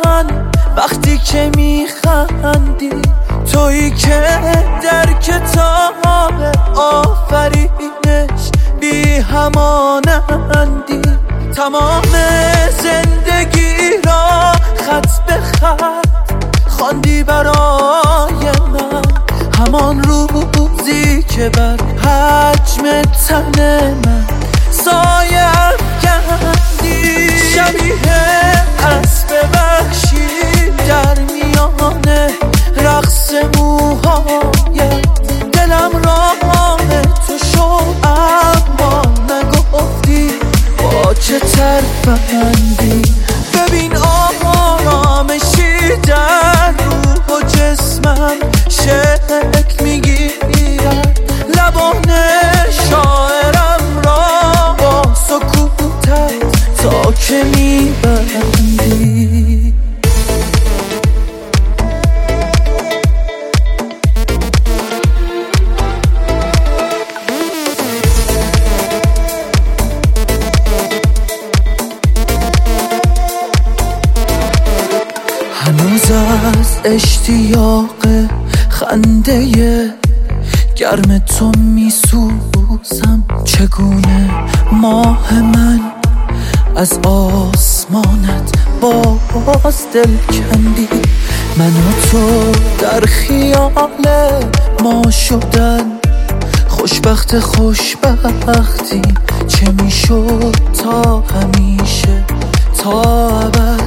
وقتی که میخندی، تویی که در کتاب آفرینش بی همانندی. تمام زندگی را خط به خط خواندی برای من، همان روزی که بر حجم تن من سایه افکندی. شبیه اسب وحشی در میان رقص موهایت، دلم راه تو شد اما نگفتی با چه ترفندی. ببین آرامشی در روح و جسمم شکل میگیرد، لبان شاعرم را با سکوتت تا که میبندی. هنوز از اشتیاق خنده گرم تو میسوزم. چگونه ماه من از آسمانت باز دل کندی. من و تو در خیال ما شدن خوشبختی چه میشد تا همیشه تا ابد